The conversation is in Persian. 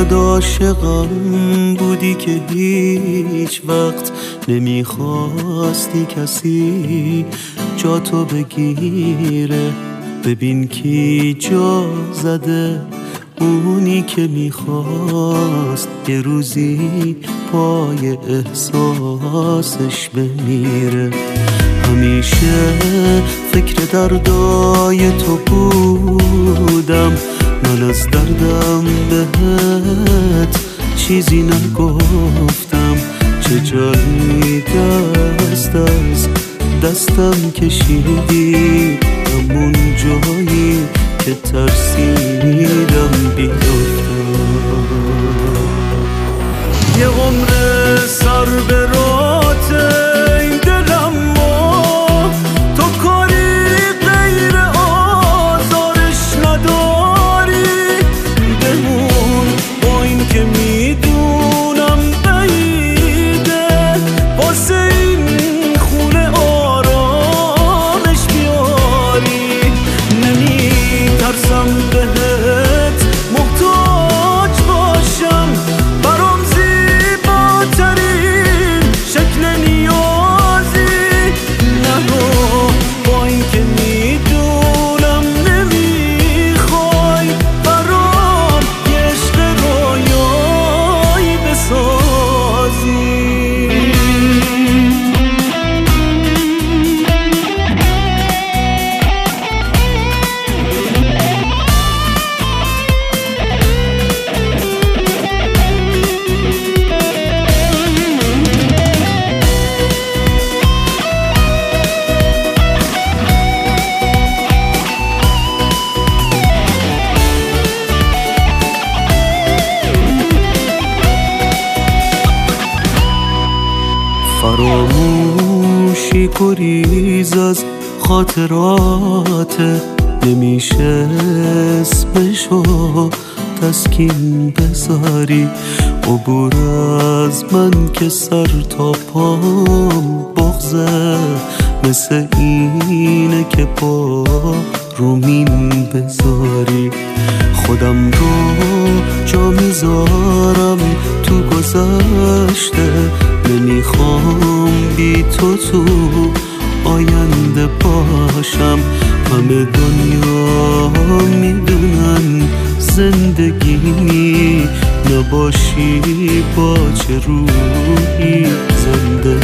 یاد عاشقم بودی که هیچ وقت نمیخواستی کسی جا تو بگیره. ببین کی جا زده، اونی که میخواست یه روزی پای احساسش بمیره. همیشه فکر دردای تو بودم، من از دردم بهت چیزی نگفتم. چه جایی دست از دستم کشیدی، همون جایی که ترسیدم بیفتم. یه عمر سر به راته این دلم، ما تو کاری غیر آزارش نداری. بمون با این که میدونم بعیده، واسه این خونه آرامش بیاری. نمیترسم بهت محتاج باشم، برام زیباترین شکل نیازی. نگو با این که میدونم نمیخوای، برام یه عشق رویایی بسازی. فراموشی گریز از خاطرات، نمیشه اسمشو تسکین بذاری. عبور از من که سر تا پام بغضه، مثل اینه که با رومین بذاری. خودم رو جا میذارم تو گذشته، نمیخوام بی تو آینده باشم. همه دنیا میدونن زندگی نباشی با چه روحی زنده